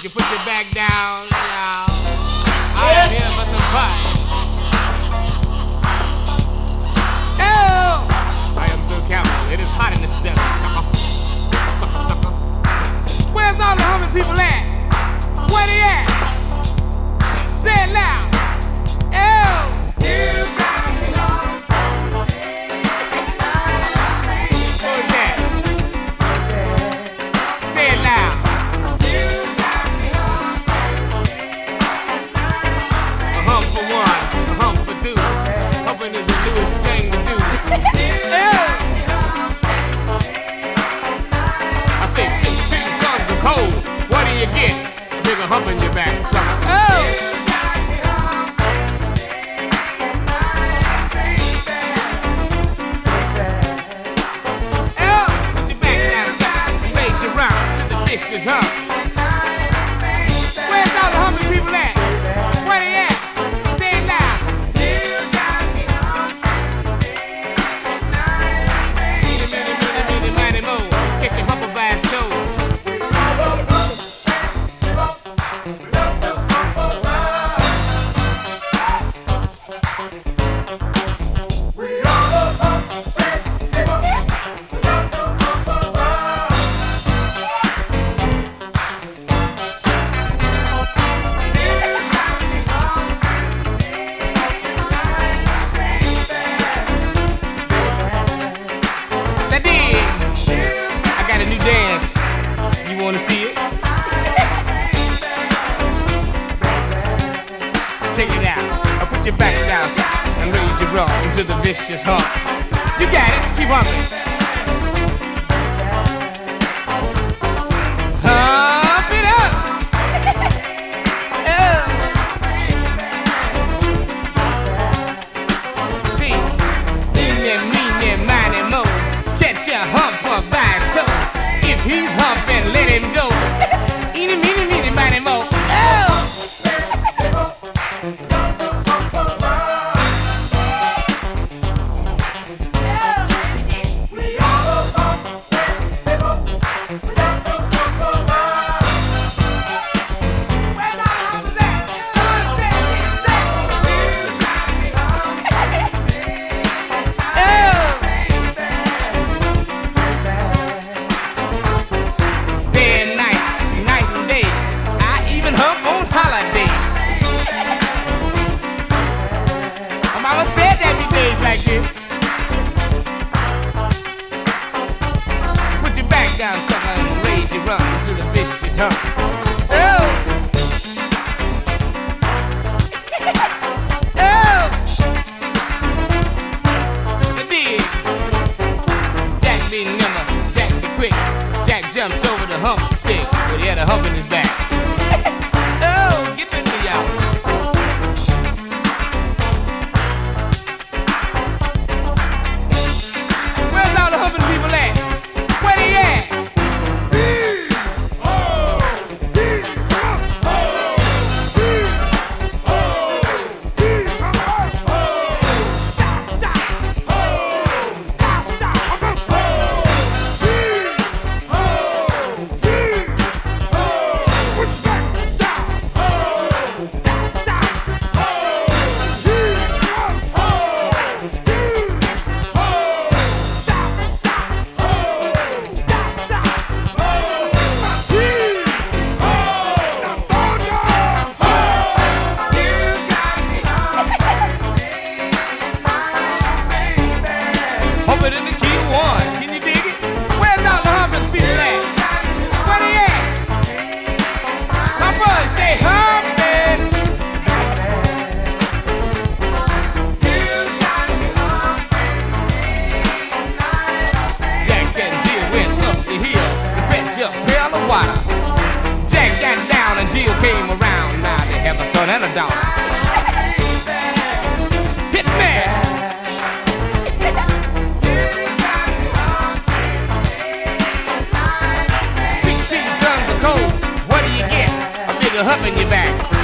Would you put your back down now? I am here for some fun. Oh, I am so careful. It is hot in this desert, sucker. Sucker, sucker. Where's all the humming people at? Where they at? Say it loud. Oh, you got me home. What was that? Say it loud. You got me home. A hump for one, a hump for two. Humping is the newest thing to do. I say 16 tons of coal. What do you get? A bigger hump in your back, sucker. Oh! Vicious hump. Where's all the humping people at? Where they at? Say it loud. You got me humping. Mighty mo. Catch your humper by his toe. Wanna see it? Check it out. I'll put your back down and raise your rump into the vicious hump. You got it. Keep humping. Hump it up. Oh. See, mean, mighty mo. Catch your humper by his toe. If he's humping, let him go. Eeny, meeny, miny, mo. Oh! Like this. Put your back down, sucker, and raise your rump to the vicious hump. Oh! Oh! The dig. Jack be nimble, Jack be quick. Jack jumped over the hump stick, but he had a hump in his back. Oh, get with me, y'all. It in the key one. Can you dig it? Where's all the humpers people at? Where they at? My boy say humping. Jack and Jill went up the hill to fetch up a pail of water. Jack got down and Jill came around. Now they have a son and a daughter. Hit me. 16 tons of coal, what do you get? A bigger hump in your back.